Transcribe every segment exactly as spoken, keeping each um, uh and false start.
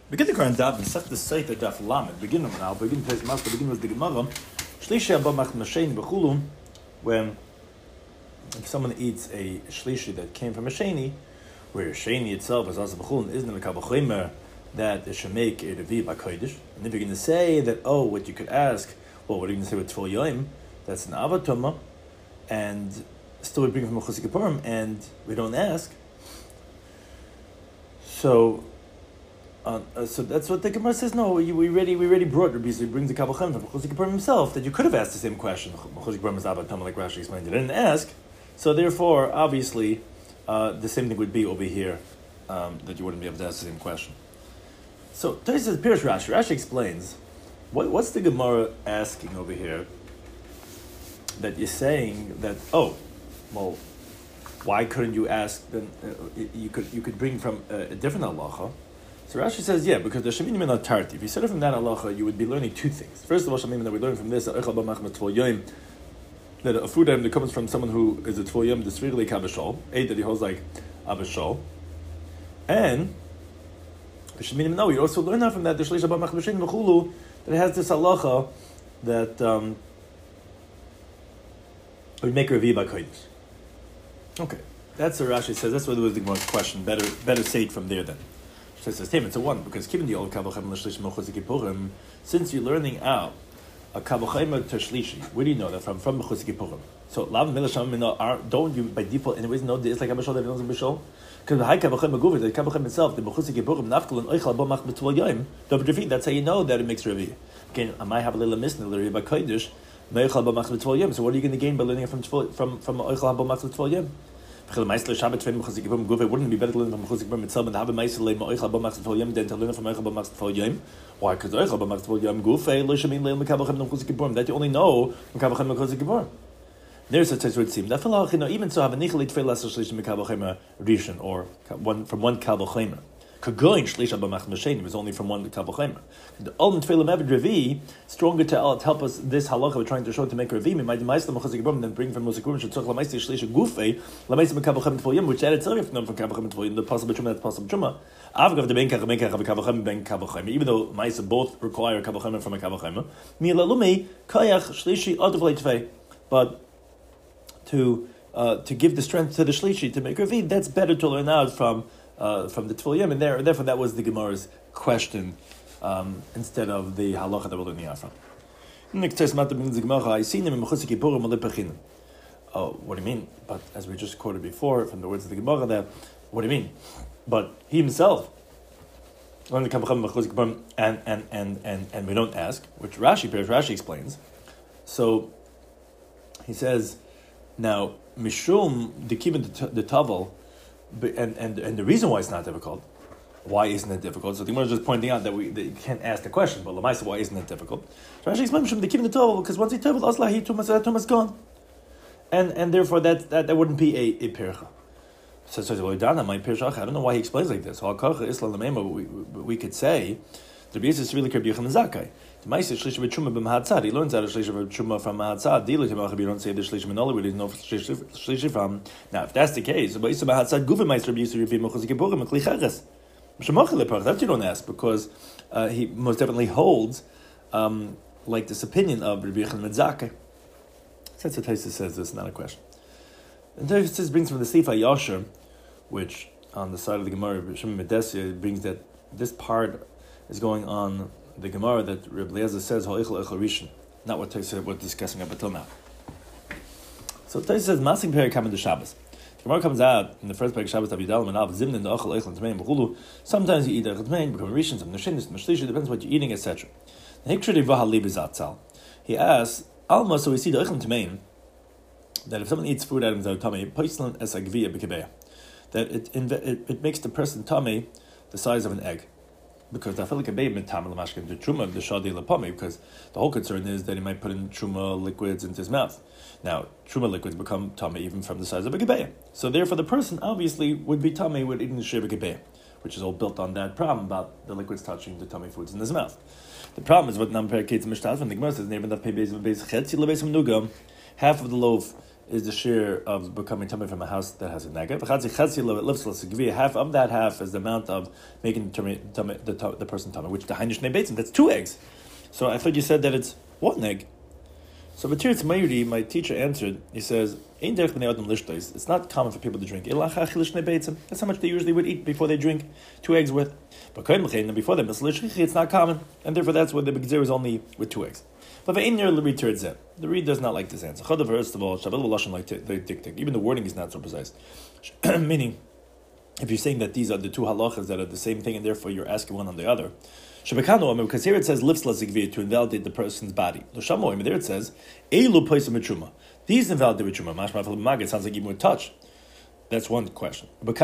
Begin the Quran Daf, Sech the Sefer Daf Lamed. Begin them now. Begin to Mas. Begin with the Gemara. Shlishi Abba Mach Mashen Bechulu. When if someone eats a shlishi that came from a sheni, where sheni itself is also bechulun, isn't a kabachimer that it should make a revi b'kodesh. And if you're going to say that, oh, what you could ask, well, what are you going to say with tfol yoim? That's an avatoma, and still we bring from a chusik purim, and we don't ask. So. Uh, uh, so that's what the Gemara says. No, we, we already we already brought Rabbi Yisrael brings the Kabbalah from Chosik Purim himself that you could have asked the same question. Chosik Purim is about like Rashi explained. You didn't ask, so therefore, obviously, uh, the same thing would be over here um, that you wouldn't be able to ask the same question. So Taisus says, Pirush Rashi. Rashi explains what, what's the Gemara asking over here that you're saying that oh, well, why couldn't you ask? Then uh, you could you could bring from a, a different halacha. So Rashi says, yeah, because the Sheminim are not tarti. If you said it from that halacha, you would be learning two things. First of all, Sheminim that we learn from this, that a food item that comes from someone who is a tvol yom, the Srigli Kabashol, a that he holds like Abashol. And the Sheminim know, you also learn out from that, the Shlish Abba Machmashin V'chulu, that it has this halacha that um, would make a revi b'kodesh. Okay, that's what Rashi says. That's what was the Gemara's question. Better, better say it from there then. So it says, it's a one, because given the old Kabbalah Purim, since you're learning out a Kabbalah to Shlishi, where do you know that from? From Mechusik Purim. So, Lav Milasham, don't you by default anyways know the Isla Kabashol that belongs to Bishol? Because the High Kabbalah Maguvit, the Kabbalah itself, the Mechusik Purim, Nafkal and Oichal Bomach B'Tvol Yom, Dobr that's how you know that it makes Revi. Again, I might have a little misnil, Revi by Kodesh, Meichal Bomach B'Tvol Yom. So, what are you going to gain by learning it from from from Oichal Bomach B'Tvol Yom? Wouldn't it be better to learn from Chusik Purim itself and have a Meiser Leim Oichal B'Machs Tfol Yom than to learn from Oichal B'Machs Tfol Yom? Why? Because Oichal B'Machs Tfol Yom Gufei Lo Shemin Leim Mekabachem Nom Chusik Purim. That you only know from Kabachem and Chusik Purim. There's a text where it seems that Falachino even so have a Nichel Tfei Lasser Shlish Mekabachem Rishon or one from one Kabachem. Kagoin Shlish Abba Mach Mashen was only from one Kabachem. The Olm Tfeilim Evid Revi stronger to help us this halacha we're trying to show to make Revi. We might Meister Mechusik Purim then bring from Mosik Purim should talk Lameister Shlish Gufei Lameister Mekabachem Tfol Yom, which added itself from Kabachem Tfol Yom the possible Truma that's possible Truma. Avgav the Ben Kach Ben Kach Kabachem Ben Kabachem. Even though Meister both require Kabachem from a Kabachem, Milalumi Kayach Shlishi Adovlei Tfei, but to uh, to give the strength to the Shlishi to make Revi, that's better to learn out from. Uh, from the Tfol Yom, and there, therefore that was the Gemara's question um, instead of the halacha that we're learning out from. Next test, the Gemara, I seen him in Mechusik Purim Malipachin. Oh, what do you mean? But as we just quoted before from the words of the Gemara, that what do you mean? But he himself learned the Kabbalah Mechusik Purim, and and and and and we don't ask, which Rashi, Rashi explains. So he says, now Mishum the Kibin the Tavel. But, and, and and the reason why it's not difficult, why isn't it difficult? So the Gemara is just pointing out that we that you can't ask the question, but Lamaisa, why isn't it difficult? So Rashi explains from the keeping the Torah because once he told Asla he tumas that tumas gone, and and therefore that that, that wouldn't be a a pircha. So so well done my pircha. I don't know why he explains like this. We we could say the basis is really Rabbi Yochanan Zakkai. The Ma'aser Shlish B'Truma B'Mahatzad. He learns out of Shlish B'Truma from Mahatzad. Dealer Timach, you don't say the Shlish B'Nola, we didn't know Shlish from. Now, if that's the case, so Ba'Isa Mahatzad Guva Ma'aser Rabbi Yisrael Rabbi Mechusik Purim Mekli Cheres. Shemachel Lepach. That you don't ask because uh, he most definitely holds um, like this opinion of Rabbi Yochanan Zakkai. Since the Taisus says this, not a question. And Taisus brings from the Sifa Yasher, which on the side of the Gemara, Shimon Medesia brings that this part is going on the Gemara that Reb Eliezer says Ha'echel Echel Rishon, not what Taisus we're discussing up until now. So Taisus says Masing Peri Kam in the Shabbos. The Gemara comes out in the first Peri Shabbos Avidalim and Av Zimnin the Echel Echel Tmein B'Chulu. Sometimes you eat Echel Tmein, become Rishon, some Neshinis, some Neshlishi, depends what you're eating, et cetera. The Hikshri Vahali Bizatzal. He asks Alma, so we see the Echel Tmein that if someone eats food items that are tummy, Poislan es Agviya B'Kebeya, that it, it it makes the person tummy the size of an egg. Because I feel like a baby mitam l'mashkin the truma the shadi l'pami. Because the whole concern is that he might put in truma liquids into his mouth. Now truma liquids become tummy even from the size of a gebeya. So therefore, the person obviously would be tummy with eating the shiva gebeya, which is all built on that problem about the liquids touching the tummy foods in his mouth. The problem is what Nam Periketz Mishtaz when the Gemara says even that pei beis beis chetzi lebeis nugam, half of the loaf is the share of becoming tummy from a house that has a nega. Half of that half is the amount of making tummy, tummy, the, the person tummy, which the Heinish Nebeitzim, that's two eggs. So I thought you said that it's one egg. So B'tiritz Meiri, my teacher answered, he says, it's not common for people to drink. That's how much they usually would eat before they drink two eggs with. But before that, it's not common, and therefore that's why the Begzer is only with two eggs. But the Reed does not like this answer. First of all, even the wording is not so precise. Meaning, if you're saying that these are the two halachas that are the same thing, and therefore you're asking one on the other, because here it says to invalidate the person's body. There it says these invalidate with truma. Mashma it sounds like even with touch. That's one question. And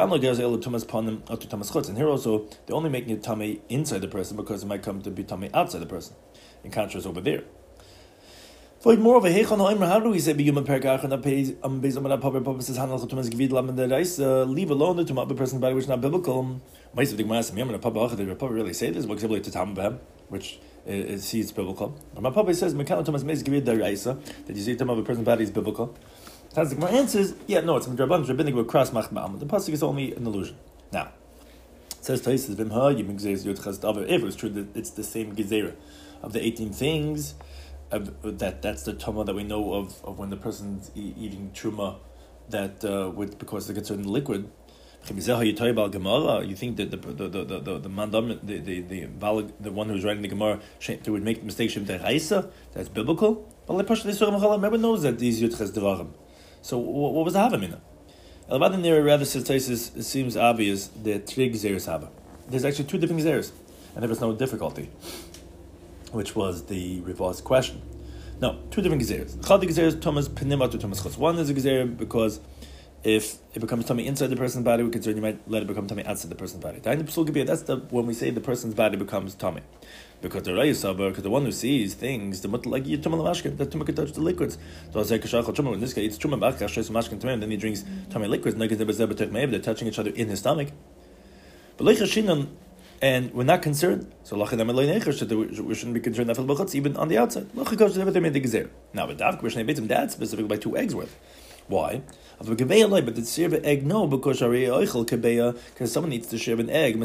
here also they're only making it tummy inside the person because it might come to be tummy outside the person. In contrast over there. For more of a how do we say be human perkach and pays um based on papa papa says handle to mas gvid lam the rice leave alone the to person's body which is not biblical. Most of the mass me papa the papa really say this because to tam which is see it's biblical. But my papa says mekano to mas gvid the rice that you see to a person's body is biblical. That's my answer is yeah no it's midrabban rabbinic with cross macht ma'am. The pasuk is only an illusion. Now it says Taisis vim ha yim gzeis yud chaz davar. If it's true that it's the same gezerah of the eighteen things. Of that that's the tuma that we know of, of when the person's e- eating truma that uh, with because they get certain liquid. You think that the the the the the mandam the the the, valid, the one who's writing the Gemara would make the mistake of the raisa? That's biblical. But everyone knows that these yutches devarim. So what, what was the havamina? Elbad in there rather says it seems obvious that three gezeres have. There's actually two different gezeres, and there was no difficulty. Which was the revised question. No, two different gezeres. Chad gezeres Thomas penima to Thomas chutz. One is a gezer because if it becomes tummy inside the person's body, we consider you might let it become tummy outside the person's body. That's the when we say the person's body becomes tummy, because the rayusaber, because the one who sees things, the mutter like yitum lamashkin, that tummy can touch the liquids. So I say kashach chumah. In this case, it's chumah bachach shos mashkin tummy, and then he drinks tummy liquids. They're touching each other in his stomach. But leichashinan. And we're not concerned, so we shouldn't be concerned even on the outside. Now, but that's specific by two eggs worth. Why? But the share of an egg, no, because because someone needs to share an egg.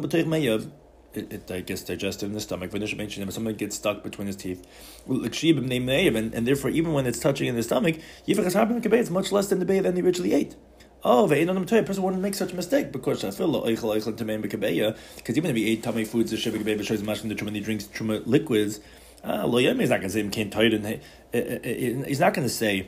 It, it I guess digested in the stomach. Something gets stuck between his teeth, and, and therefore, even when it's touching in the stomach, it's much less than the bay than he originally ate. Oh, a person wouldn't make such a mistake because because even if he ate tummy foods, the shiva gebei shows much in the truma, he drinks truma liquids. Ah, lo yom is not going to say im ken toiden. He's not going to say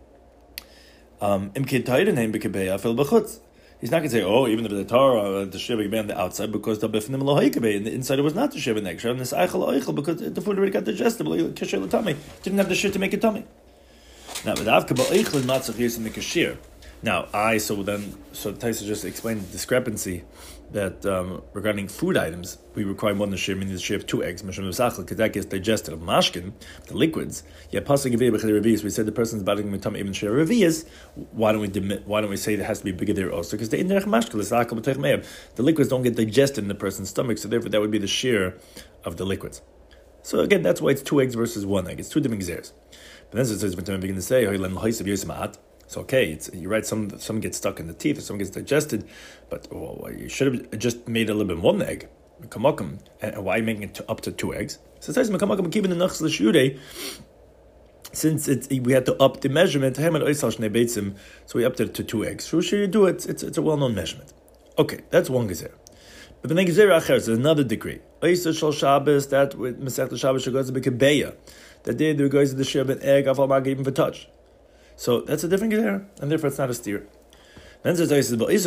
um im ken toiden heim bekebei afil bechutz. He's not going to say, oh, even if the Torah, the shiva gebei on the outside, because the befnim lo haikebei, and the inside it was not the shiva neck. Shav this eichel oichel because the food already got digested. Kasher the tummy didn't have the shit to make a tummy. Now, with avka ba'oichel matzach yis in the kasher. Now, I, so then, so Taisa just explained the discrepancy that um, regarding food items, we require more than a share, meaning the share of two eggs, because that gets digested of mashkin, the liquids. Yeah, we said the person's body can become even share revias. Why don't we demit, why don't we say it has to be bigger there also? Because the the liquids don't get digested in the person's stomach, so therefore that would be the share of the liquids. So again, that's why it's two eggs versus one egg. It's two different gezeres. But then it says, when begin to say, so okay, it's, you're right, some some gets stuck in the teeth, or some gets digested, but well, you should have just made a little bit one egg. And why making it to, up to two eggs? So it says, since it's, we had to up the measurement, so we upped it to two eggs. So sure you do it, it's, it's a well-known measurement. Okay, that's one gezer. But the gezer acher is another decree. That with Masech Shabbos goes to be kebeya. That day there goes to the share an egg, even for touch. So that's a different gezer, and therefore it's not a steer. Then says,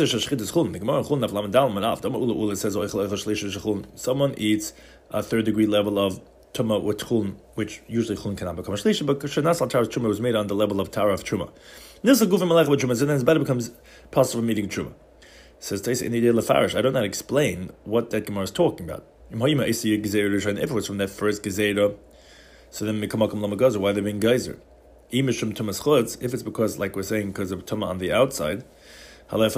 someone eats a third degree level of tuma with chuln, which usually chuln cannot become a shlishi, but shenas al tara truma was made on the level of tara of truma. This is a goof and malach with truma, and then his body becomes possible from eating truma. Says Taisa in the lefarish, I do not explain what that Gemara is talking about. If it was from that first gezerah, so then mikamakam lamagazer, why they being geyser? If it's because, like we're saying, because of tuma on the outside, even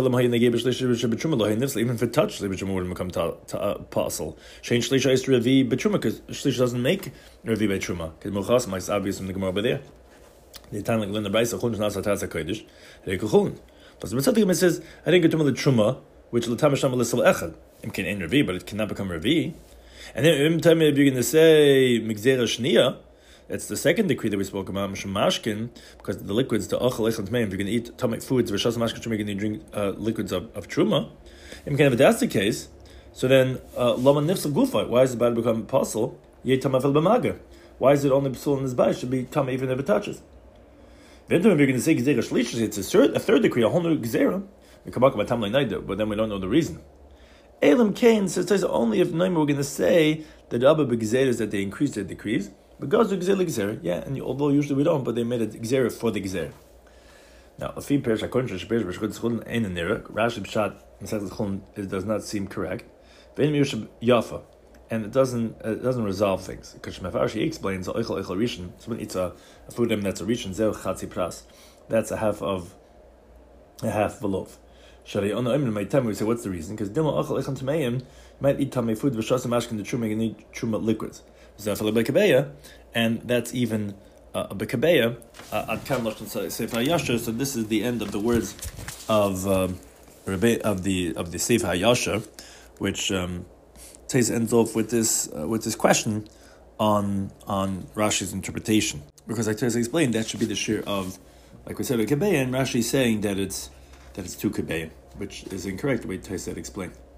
for touch, shlish wouldn't become possible. Change shlish is revi betruma because shlish doesn't make revi betruma. Because muchas is obvious from the Gemara over there. The time like learn the Brayso Chulin Nasa Tasa Kodesh, Reiko Chulin. But the Mitzvah it says, I didn't get to the Truma, which L'tam Hashem L'Sel Echad. It can end Revi, but it cannot become Revi. And then every time you're going to say Migzera Shnia, that's the second decree that we spoke about, Mashkin, because the liquids, the Achal Echad Meim, if you're going to eat atomic foods, Rishas Mashkin Truma, you're going to drink uh, liquids of, of Truma. And if that's the case, so then Lama Nifsal Gufa, why is the bad become apostle? Ye Tamafel B'Maga. Why is it only Psul in this body? It should be Tama even if it touches. Then if you're going to say Gezerah Shlish, it's a third, a third decree, a whole new Gezerah. We come back about Tamlai Naida, but then we don't know the reason. Elam Kain says only if Naima we're going to say that the Abba Gezerah is that they increased their decrees. But God's Gezerah Gezerah, yeah, and although usually we don't, but they made a Gezerah for the Gezerah. Now, a few pairs, according to Shpesh, Beshchut Schulin, Ein in there, Rashi Pshat, and says Schulin, it does not seem correct. Vein Mirushab Yafa. And it doesn't it doesn't resolve things. Because Shmefarshi explains oichel oichel rishon. Someone eats a, a food item that's a rishon zeu chatzi pras. That's a half of a half of a loaf. Shari on the oimen my time we say what's the reason? Because dilma oichel oichel tameim might eat tamei food v'shas mashkin the truma and need truma liquids. Zafel bekabeya, and that's even uh, a bekabeya at kan lashon sefer hayasher. So this is the end of the words of um, of the of the sefer hayasher, which. Um, Tais ends off with this uh, with this question on on Rashi's interpretation, because like Tais explained, that should be the share of, like we said, a Kebeya, and Rashi is saying that it's that it's two Kebeya, which is incorrect the way Tais said explained.